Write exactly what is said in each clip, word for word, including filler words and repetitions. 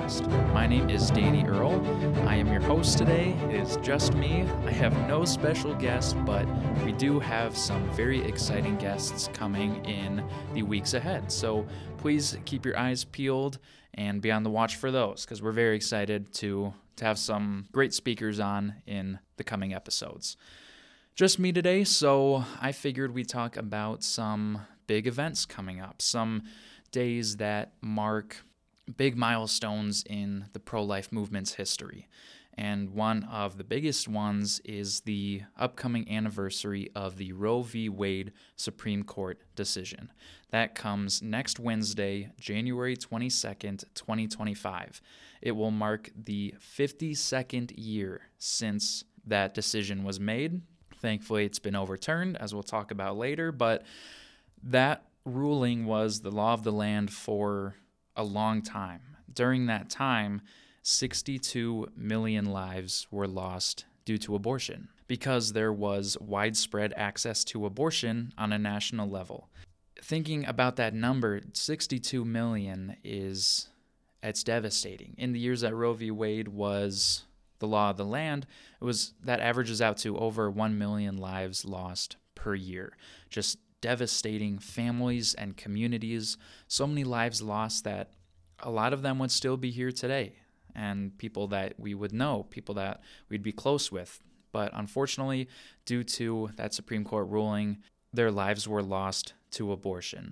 podcast. My name is Danny Earl. I am your host today. It is just me. I have no special guests, but we do have some very exciting guests coming in the weeks ahead. So please keep your eyes peeled and be on the watch for those, because we're very excited to, to have some great speakers on in the coming episodes. Just me today, so I figured we'd talk about some big events coming up, some days that mark big milestones in the pro-life movement's history. And one of the biggest ones is the upcoming anniversary of the Roe v. Wade Supreme Court decision. That comes next Wednesday, January twenty-second, twenty twenty-five. It will mark the fifty-second year since that decision was made. Thankfully, it's been overturned, as we'll talk about later, but that ruling was the law of the land for a long time. During that time, sixty-two million lives were lost due to abortion because there was widespread access to abortion on a national level. Thinking about that number, sixty-two million is, it's devastating. In the years that Roe v. Wade was the law of the land, it was that averages out to over one million lives lost per year. Just devastating families and communities, so many lives lost that a lot of them would still be here today, and people that we would know, people that we'd be close with. But unfortunately, due to that Supreme Court ruling, their lives were lost to abortion.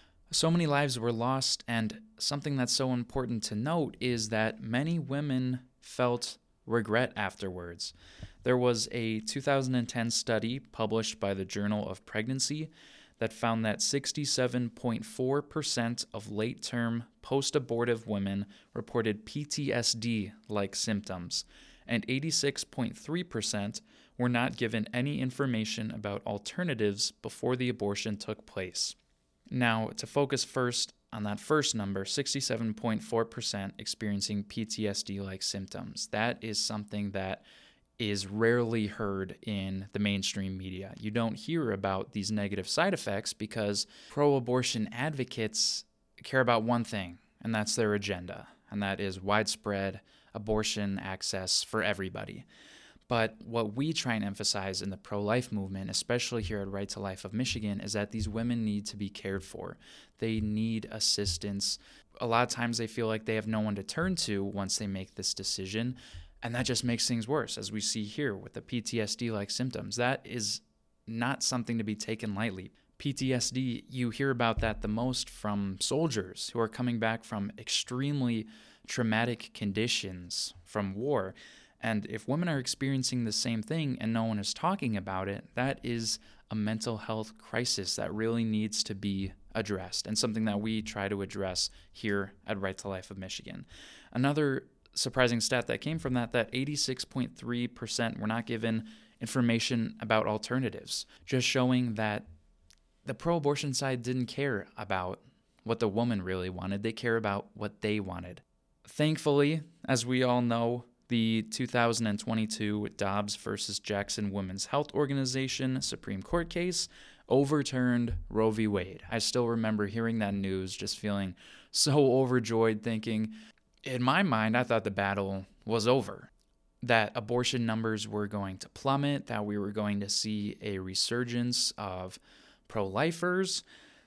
So many lives were lost, and something that's so important to note is that many women felt regret afterwards. There was a two thousand ten study published by the Journal of Pregnancy that found that sixty-seven point four percent of late-term post-abortive women reported P T S D-like symptoms, and eighty-six point three percent were not given any information about alternatives before the abortion took place. Now, to focus first on that first number, sixty-seven point four percent experiencing P T S D-like symptoms. That is something that is rarely heard in the mainstream media. You don't hear about these negative side effects because pro-abortion advocates care about one thing, and that's their agenda, and that is widespread abortion access for everybody. But what we try and emphasize in the pro-life movement, especially here at Right to Life of Michigan, is that these women need to be cared for. They need assistance. A lot of times they feel like they have no one to turn to once they make this decision, and that just makes things worse, as we see here with the P T S D-like symptoms. That is not something to be taken lightly. P T S D, you hear about that the most from soldiers who are coming back from extremely traumatic conditions from war. And if women are experiencing the same thing and no one is talking about it, that is a mental health crisis that really needs to be addressed, and something that we try to address here at Right to Life of Michigan. Another surprising stat that came from that, that eighty-six point three percent were not given information about alternatives, just showing that the pro-abortion side didn't care about what the woman really wanted. They care about what they wanted. Thankfully, as we all know, the two thousand twenty-two Dobbs versus Jackson Women's Health Organization Supreme Court case overturned Roe v. Wade. I still remember hearing that news, just feeling so overjoyed, thinking, in my mind, I thought the battle was over, that abortion numbers were going to plummet, that we were going to see a resurgence of pro-lifers.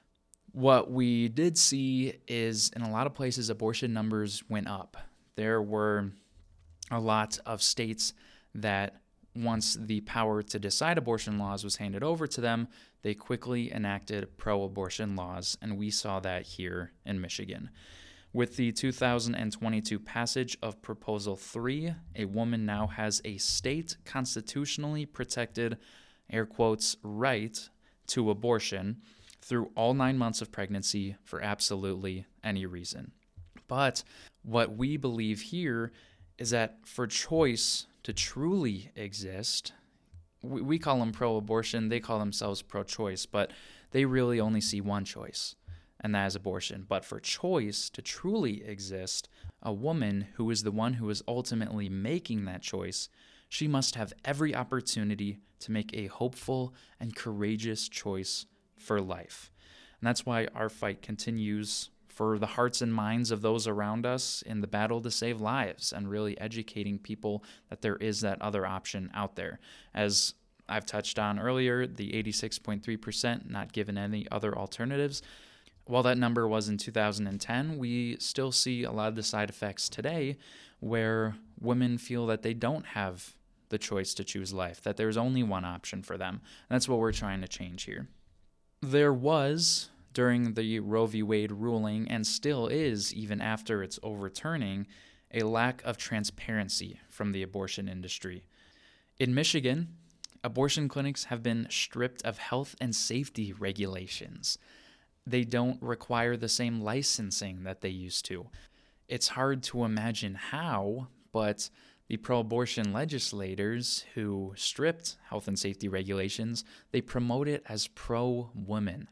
What we did see is, in a lot of places, abortion numbers went up. There were a lot of states that, once the power to decide abortion laws was handed over to them, they quickly enacted pro-abortion laws, and we saw that here in Michigan. With the two thousand twenty-two passage of Proposal three, a woman now has a state constitutionally protected, air quotes, right to abortion through all nine months of pregnancy for absolutely any reason. But what we believe here is that for choice to truly exist, we, we call them pro-abortion, they call themselves pro-choice, but they really only see one choice, and that is abortion. But for choice to truly exist, a woman who is the one who is ultimately making that choice, she must have every opportunity to make a hopeful and courageous choice for life. And that's why our fight continues for the hearts and minds of those around us in the battle to save lives, and really educating people that there is that other option out there. As I've touched on earlier, the eighty-six point three percent not given any other alternatives. While that number was in two thousand ten, we still see a lot of the side effects today where women feel that they don't have the choice to choose life, that there's only one option for them. And that's what we're trying to change here. There was, during the Roe v. Wade ruling, and still is even after its overturning, a lack of transparency from the abortion industry. In Michigan, abortion clinics have been stripped of health and safety regulations. They don't require the same licensing that they used to. It's hard to imagine how, but the pro-abortion legislators who stripped health and safety regulations, they promote it as pro-women.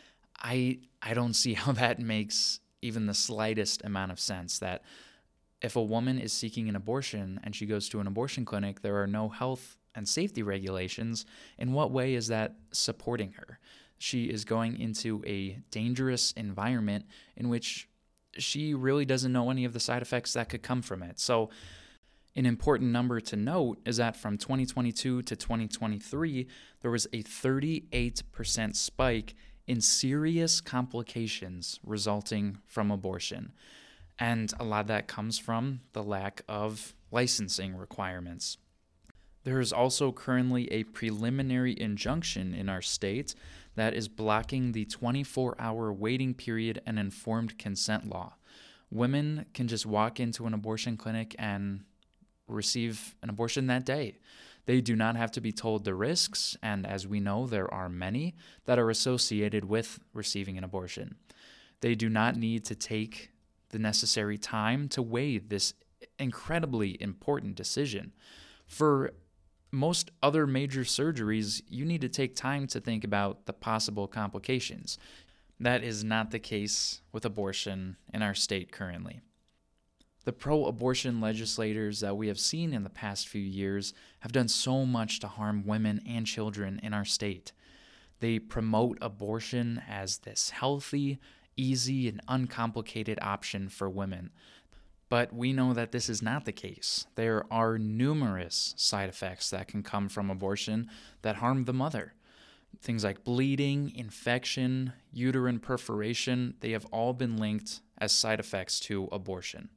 I I don't see how that makes even the slightest amount of sense, that if a woman is seeking an abortion and she goes to an abortion clinic, there are no health and safety regulations. In what way is that supporting her? She is going into a dangerous environment in which she really doesn't know any of the side effects that could come from it. So an important number to note is that from twenty twenty-two to twenty twenty-three, there was a thirty-eight percent spike in serious complications resulting from abortion. And a lot of that comes from the lack of licensing requirements. There is also currently a preliminary injunction in our state that is blocking the twenty-four hour waiting period and informed consent law. Women can just walk into an abortion clinic and receive an abortion that day. They do not have to be told the risks, and as we know, there are many that are associated with receiving an abortion. They do not need to take the necessary time to weigh this incredibly important decision. For most other major surgeries, you need to take time to think about the possible complications. That is not the case with abortion in our state currently. The pro-abortion legislators that we have seen in the past few years have done so much to harm women and children in our state. They promote abortion as this healthy, easy, and uncomplicated option for women. But we know that this is not the case. There are numerous side effects that can come from abortion that harm the mother. Things like bleeding, infection, uterine perforation, they have all been linked as side effects to abortion.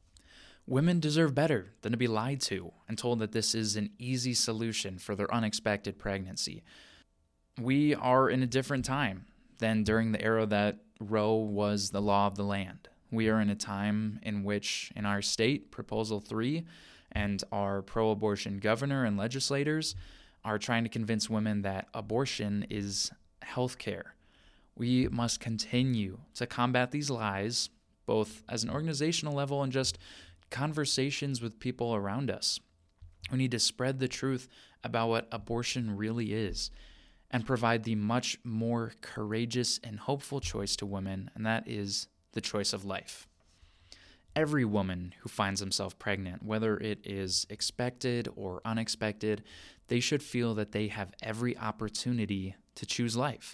Women deserve better than to be lied to and told that this is an easy solution for their unexpected pregnancy. We are in a different time than during the era that Roe was the law of the land. We are in a time in which, in our state, Proposal three and our pro-abortion governor and legislators are trying to convince women that abortion is health care. We must continue to combat these lies, both as an organizational level and just conversations with people around us. We need to spread the truth about what abortion really is and provide the much more courageous and hopeful choice to women, and that is the choice of life. Every woman who finds themselves pregnant, whether it is expected or unexpected, they should feel that they have every opportunity to choose life.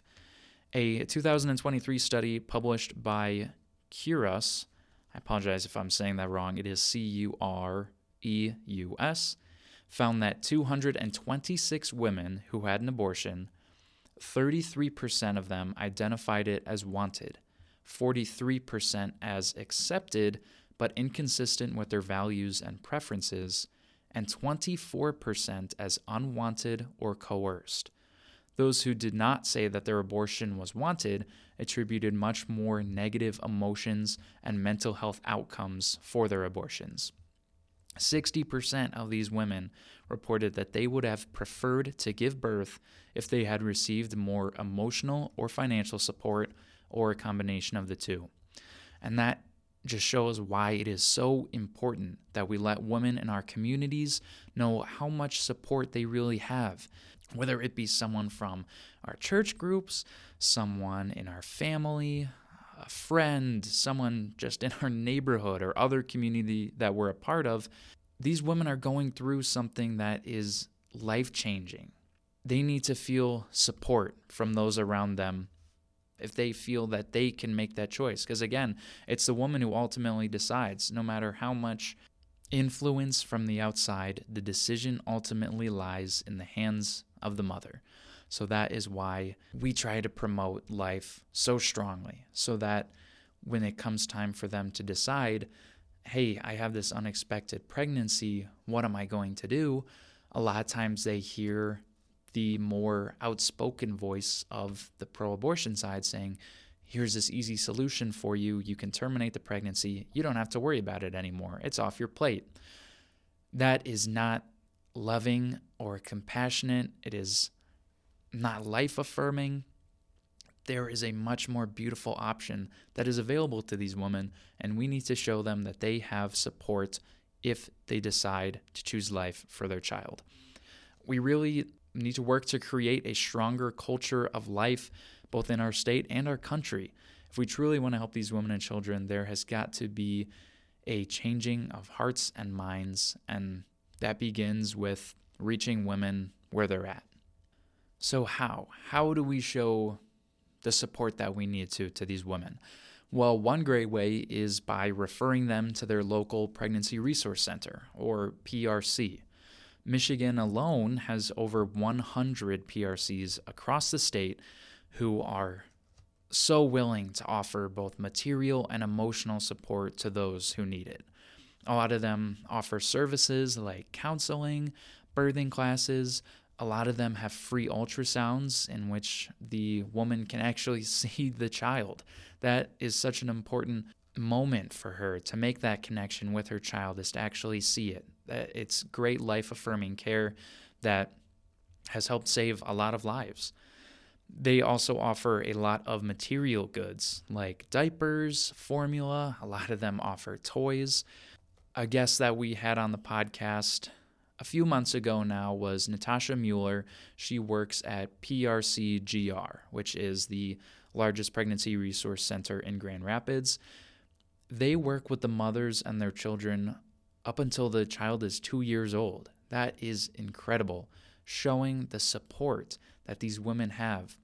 A two thousand twenty-three study published by Cureus, I apologize if I'm saying that wrong, it is C U R E U S, found that two hundred twenty-six women who had an abortion, thirty-three percent of them identified it as wanted, forty-three percent as accepted but inconsistent with their values and preferences, and twenty-four percent as unwanted or coerced. Those who did not say that their abortion was wanted attributed much more negative emotions and mental health outcomes for their abortions. sixty percent of these women reported that they would have preferred to give birth if they had received more emotional or financial support, or a combination of the two. And that just shows why it is so important that we let women in our communities know how much support they really have, whether it be someone from our church groups, someone in our family, a friend, someone just in our neighborhood or other community that we're a part of. These women are going through something that is life-changing. They need to feel support from those around them if they feel that they can make that choice. Because again, it's the woman who ultimately decides. No matter how much influence from the outside, the decision ultimately lies in the hands of the mother. So that is why we try to promote life so strongly, so that when it comes time for them to decide, hey, I have this unexpected pregnancy, what am I going to do? A lot of times they hear the more outspoken voice of the pro-abortion side saying, here's this easy solution for you. You can terminate the pregnancy. You don't have to worry about it anymore. It's off your plate. That is not loving or compassionate. It is not life-affirming. There is a much more beautiful option that is available to these women, and we need to show them that they have support if they decide to choose life for their child. We really need to work to create a stronger culture of life, both in our state and our country. If we truly want to help these women and children, there has got to be a changing of hearts and minds, and that begins with reaching women where they're at. So how? How do we show the support that we need to to these women? Well, one great way is by referring them to their local pregnancy resource center, or P R C. Michigan alone has over one hundred P R Cs across the state who are so willing to offer both material and emotional support to those who need it. A lot of them offer services like counseling, birthing classes. A lot of them have free ultrasounds in which the woman can actually see the child. That is such an important moment for her to make that connection with her child, is to actually see it. It's great life-affirming care that has helped save a lot of lives. They also offer a lot of material goods like diapers, formula. A lot of them offer toys. A guest that we had on the podcast a few months ago now was Natasha Mueller. She works at P R C G R, which is the largest pregnancy resource center in Grand Rapids. They work with the mothers and their children up until the child is two years old. That is incredible, showing the support that these women have.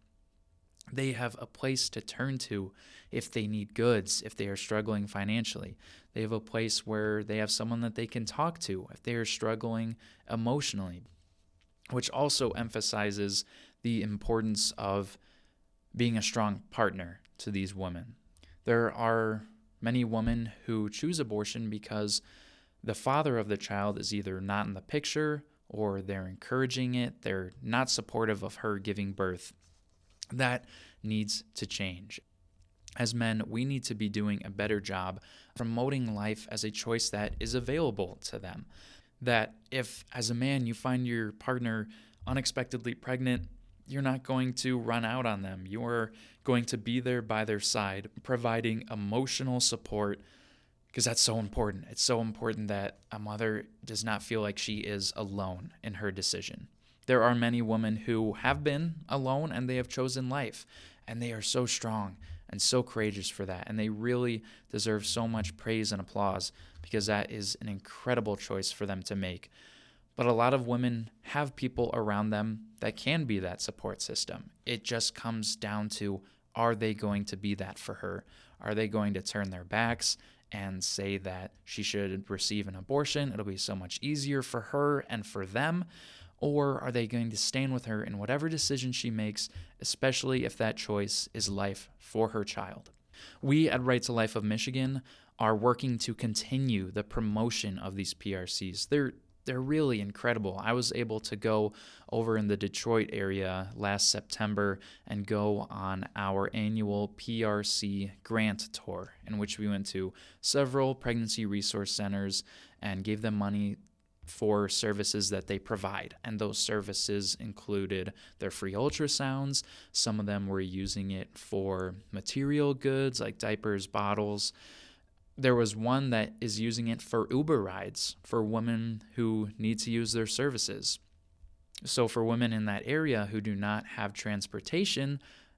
They have a place to turn to if they need goods, if they are struggling financially. They have a place where they have someone that they can talk to if they are struggling emotionally, which also emphasizes the importance of being a strong partner to these women. There are many women who choose abortion because the father of the child is either not in the picture or they're encouraging it. They're not supportive of her giving birth. That needs to change. As men, we need to be doing a better job promoting life as a choice that is available to them. That if, as a man, you find your partner unexpectedly pregnant, you're not going to run out on them. You're going to be there by their side, providing emotional support, because that's so important. It's so important that a mother does not feel like she is alone in her decision. There are many women who have been alone and they have chosen life, and they are so strong and so courageous for that, and they really deserve so much praise and applause because that is an incredible choice for them to make. But a lot of women have people around them that can be that support system. It just comes down to, are they going to be that for her? Are they going to turn their backs and say that she should receive an abortion? It'll be so much easier for her and for them. Or are they going to stand with her in whatever decision she makes, especially if that choice is life for her child? We at Right to Life of Michigan are working to continue the promotion of these P R Cs. They're they're really incredible. I was able to go over in the Detroit area last September and go on our annual P R C grant tour, in which we went to several pregnancy resource centers and gave them money for services that they provide. And those services included their free ultrasounds. Some of them were using it for material goods like diapers, bottles. There was one that is using it for Uber rides for women who need to use their services. So for women in that area who do not have transportation,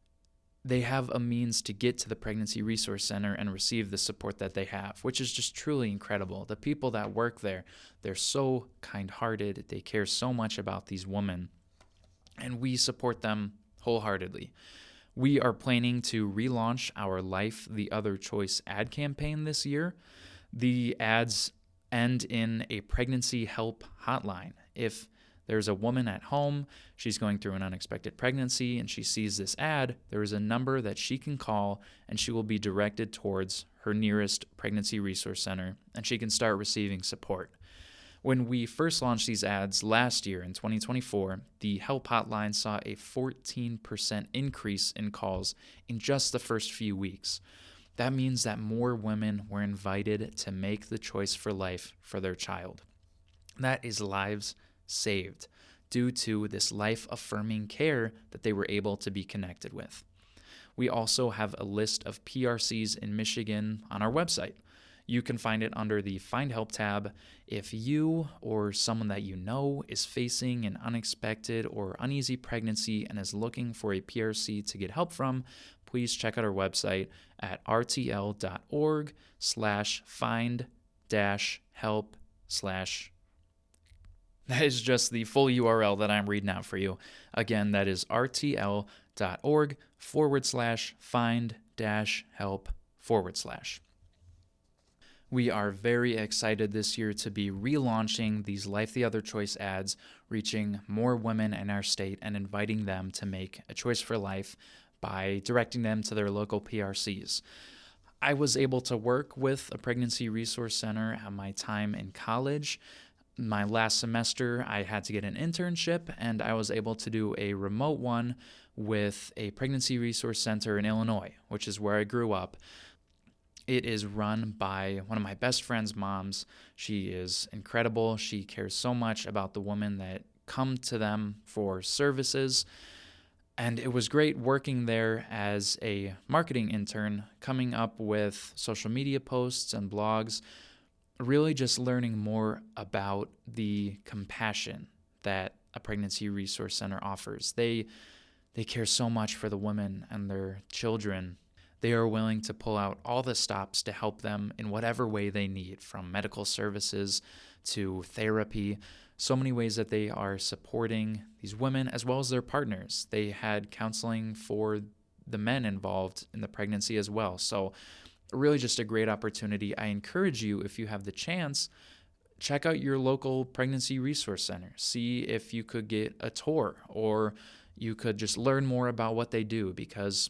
they have a means to get to the Pregnancy Resource Center and receive the support that they have, which is just truly incredible. The people that work there, they're so kind-hearted. They care so much about these women, and we support them wholeheartedly. We are planning to relaunch our Life the Other Choice ad campaign this year. The ads end in a pregnancy help hotline. If there's a woman at home, she's going through an unexpected pregnancy, and she sees this ad, there is a number that she can call, and she will be directed towards her nearest pregnancy resource center, and she can start receiving support. When we first launched these ads last year in twenty twenty-four, the help hotline saw a fourteen percent increase in calls in just the first few weeks. That means that more women were invited to make the choice for life for their child. That is lives saved due to this life-affirming care that they were able to be connected with. We also have a list of P R Cs in Michigan on our website. You can find it under the Find Help tab. If you or someone that you know is facing an unexpected or uneasy pregnancy and is looking for a P R C to get help from, please check out our website at rtl.org slash find dash help slash. That is just the full U R L that I'm reading out for you. Again, that is rtl.org forward slash find dash help forward slash. We are very excited this year to be relaunching these Life the Other Choice ads, reaching more women in our state and inviting them to make a choice for life by directing them to their local P R Cs. I was able to work with a pregnancy resource center at my time in college. My last semester, I had to get an internship, and I was able to do a remote one with a pregnancy resource center in Illinois, which is where I grew up. It is run by one of my best friend's moms. She is incredible. She cares so much about the women that come to them for services. And it was great working there as a marketing intern, coming up with social media posts and blogs, really just learning more about the compassion that a pregnancy resource center offers. They they care so much for the women and their children. They are willing to pull out all the stops to help them in whatever way they need, from medical services to therapy. So many ways that they are supporting these women as well as their partners. They had counseling for the men involved in the pregnancy as well. So really just a great opportunity. I encourage you, if you have the chance, check out your local pregnancy resource center. See if you could get a tour, or you could just learn more about what they do, because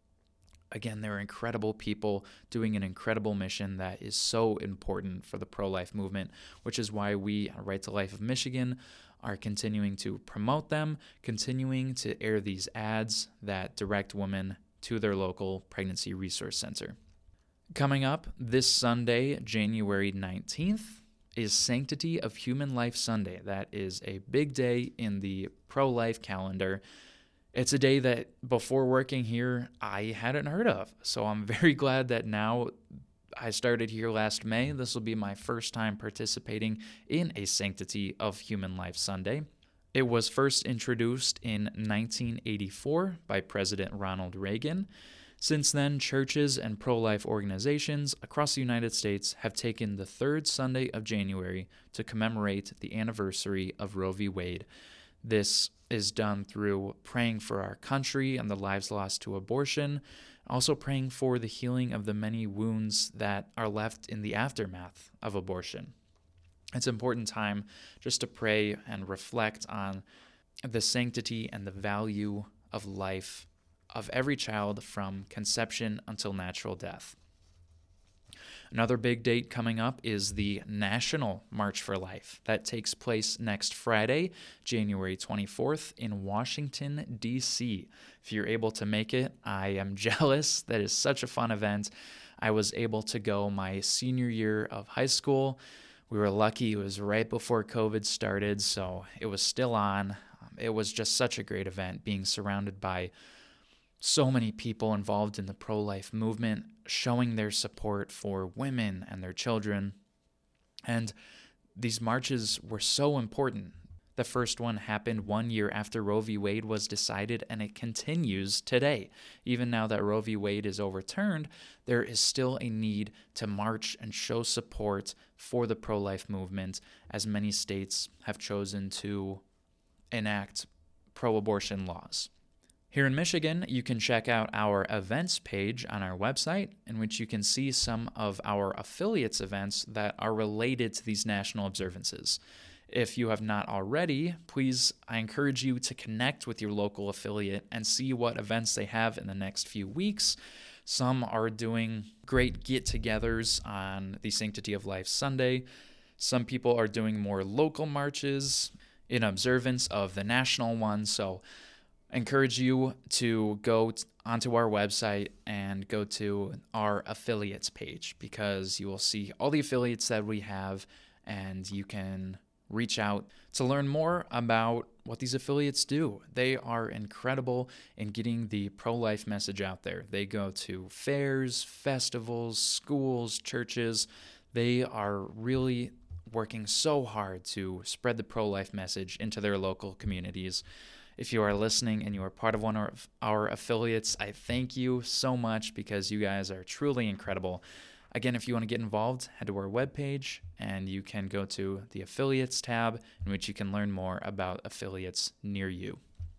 again, they're incredible people doing an incredible mission that is so important for the pro-life movement, which is why we at Right to Life of Michigan are continuing to promote them, continuing to air these ads that direct women to their local pregnancy resource center. Coming up this Sunday, January nineteenth, is Sanctity of Human Life Sunday. That is a big day in the pro-life calendar. It's a day that before working here, I hadn't heard of. So I'm very glad that now I started here last May. This will be my first time participating in a Sanctity of Human Life Sunday. It was first introduced in nineteen eighty-four by President Ronald Reagan. Since then, churches and pro-life organizations across the United States have taken the third Sunday of January to commemorate the anniversary of Roe v. Wade. This is done through praying for our country and the lives lost to abortion, also praying for the healing of the many wounds that are left in the aftermath of abortion. It's an important time just to pray and reflect on the sanctity and the value of life of every child from conception until natural death. Another big date coming up is the National March for Life. That takes place next Friday, January twenty-fourth, in Washington, D C If you're able to make it, I am jealous. That is such a fun event. I was able to go my senior year of high school. We were lucky. It was right before COVID started, so it was still on. It was just such a great event, being surrounded by so many people involved in the pro-life movement, showing their support for women and their children. And these marches were so important. The first one happened one year after Roe v. Wade was decided, and it continues today. Even now that Roe v. Wade is overturned, there is still a need to march and show support for the pro-life movement, as many states have chosen to enact pro-abortion laws. Here in Michigan, you can check out our events page on our website, in which you can see some of our affiliates events that are related to these national observances. If you have not already, please, I encourage you to connect with your local affiliate and see what events they have in the next few weeks. Some are doing great get-togethers on the Sanctity of Life Sunday. Some people are doing more local marches in observance of the national one. So I encourage you to go t- onto our website and go to our affiliates page, because you will see all the affiliates that we have, and you can reach out to learn more about what these affiliates do. They are incredible in getting the pro-life message out there. They go to fairs, festivals, schools, churches. They are really working so hard to spread the pro-life message into their local communities. If you are listening and you are part of one of our affiliates, I thank you so much, because you guys are truly incredible. Again, if you want to get involved, head to our webpage and you can go to the affiliates tab, in which you can learn more about affiliates near you.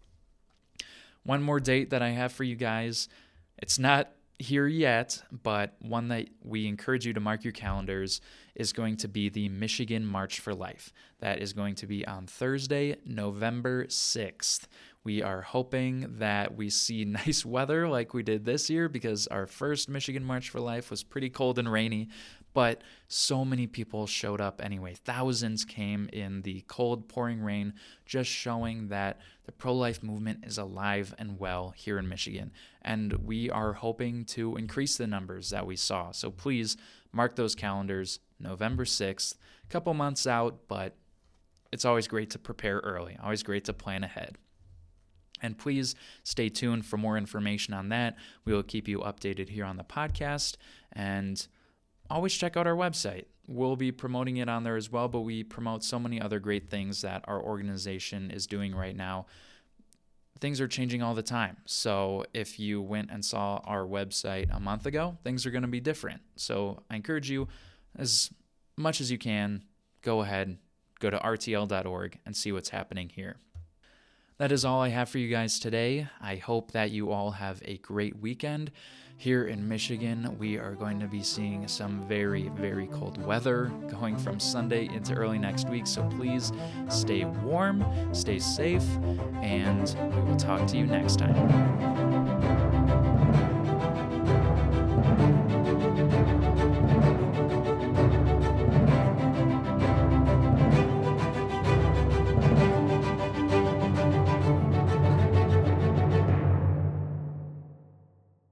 One more date that I have for you guys. It's not here yet, but one that we encourage you to mark your calendars is going to be the Michigan March for Life. That is going to be on Thursday, November sixth. We are hoping that we see nice weather like we did this year, because our first Michigan March for Life was pretty cold and rainy, but so many people showed up anyway. Thousands came in the cold, pouring rain, just showing that the pro-life movement is alive and well here in Michigan. And we are hoping to increase the numbers that we saw. So please mark those calendars, November sixth, a couple months out, but it's always great to prepare early, always great to plan ahead. And please stay tuned for more information on that. We will keep you updated here on the podcast, and always check out our website. We'll be promoting it on there as well, but we promote so many other great things that our organization is doing right now. Things are changing all the time. So if you went and saw our website a month ago, things are going to be different. So I encourage you, as much as you can, go ahead, go to r t l dot org and see what's happening here. That is all I have for you guys today. I hope that you all have a great weekend. Here in Michigan, we are going to be seeing some very, very cold weather going from Sunday into early next week. So please stay warm, stay safe, and we will talk to you next time.